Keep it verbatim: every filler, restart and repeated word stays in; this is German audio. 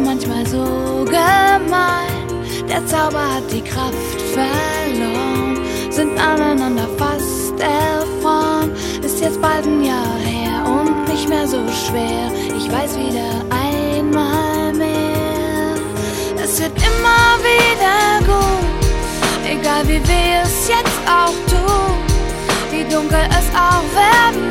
manchmal so gemein. Der Zauber hat die Kraft verloren, sind aneinander fast erfroren. Ist jetzt bald ein Jahr her und nicht mehr so schwer. Ich weiß wieder einmal mehr. Es wird immer wieder gut, egal wie weh es jetzt auch tut, wie dunkel es auch werden